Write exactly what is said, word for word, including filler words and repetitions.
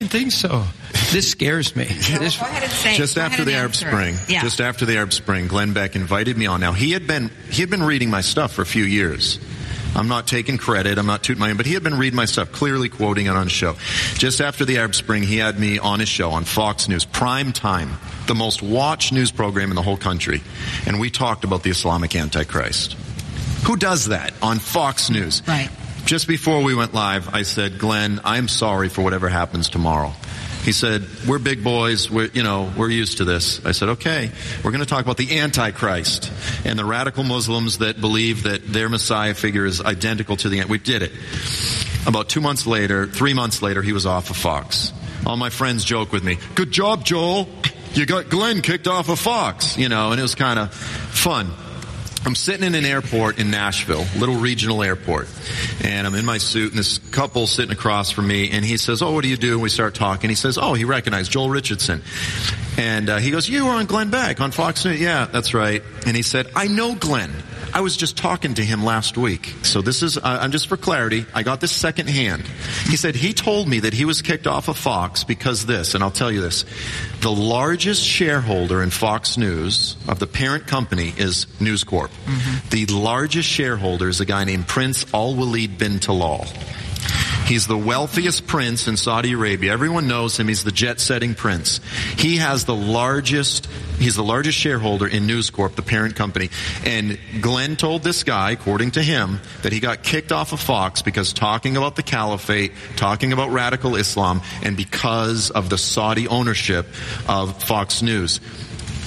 didn't think so. This scares me. This, Go ahead and say. Just Go after ahead the and Arab answer. Spring, Yeah. just after the Arab Spring, Glenn Beck invited me on. Now, he had been he had been reading my stuff for a few years. I'm not taking credit. I'm not tooting my own, but he had been reading my stuff, clearly quoting it on his show. Just after the Arab Spring, he had me on his show on Fox News, prime time, the most watched news program in the whole country, and we talked about the Islamic Antichrist. Who does that on Fox News? Right. Just before we went live, I said, Glenn, I'm sorry for whatever happens tomorrow. He said, we're big boys, we're, you know, we're used to this. I said, okay, we're going to talk about the Antichrist and the radical Muslims that believe that their Messiah figure is identical to the, we did it. About two months later, three months later, he was off of Fox. All my friends joke with me, good job, Joel, you got Glenn kicked off of Fox, you know, and it was kind of fun. I'm sitting in an airport in Nashville, little regional airport, and I'm in my suit, and this couple sitting across from me, and he says, oh, what do you do? And we start talking. He says, oh, he recognized Joel Richardson. And uh, he goes, you were on Glenn Beck on Fox News? Yeah, that's right. And he said, I know Glenn. I was just talking to him last week. So this is, uh, I'm just for clarity, I got this secondhand. He said he told me that he was kicked off of Fox because this, and I'll tell you this, the largest shareholder in Fox News of the parent company is News Corp. Mm-hmm. The largest shareholder is a guy named Prince Al-Walid bin Talal. He's the wealthiest prince in Saudi Arabia. Everyone knows him. He's the jet-setting prince. He has the largest, he's the largest shareholder in News Corp, the parent company. And Glenn told this guy, according to him, that he got kicked off of Fox because talking about the caliphate, talking about radical Islam, and because of the Saudi ownership of Fox News.